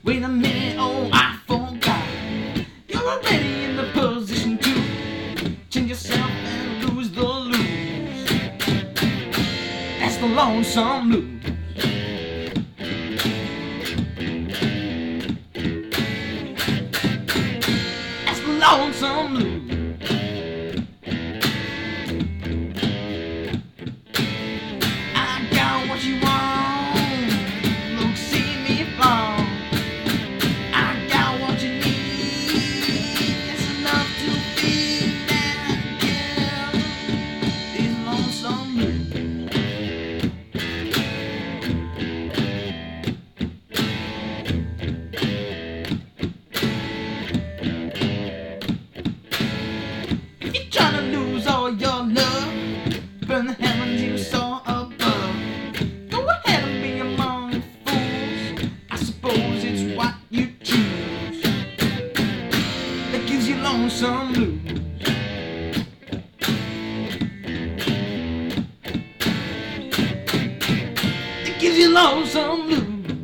Wait a minute, oh, I forgot. You're already in the position to change yourself and lose the lose. That's the lonesome blues. That's the lonesome blues. I got what you want. Look, see me fall. I got what you need. It's enough to feel that again. These lonesome blues. If you're trying to lose all your love, burn the heavens you saw above. Go ahead and be among fools. I suppose it's what you choose that gives you lonesome blues. That gives you lonesome blues.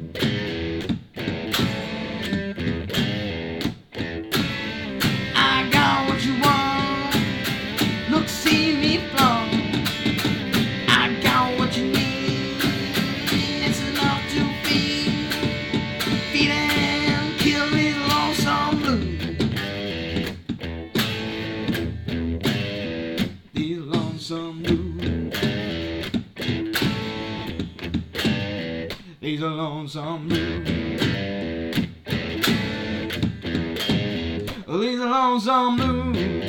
I got what you want. Look, see me flow. I got what you need. It's enough to feed and kill these lonesome blues. These lonesome blues. These are lonesome blues. These are lonesome blues.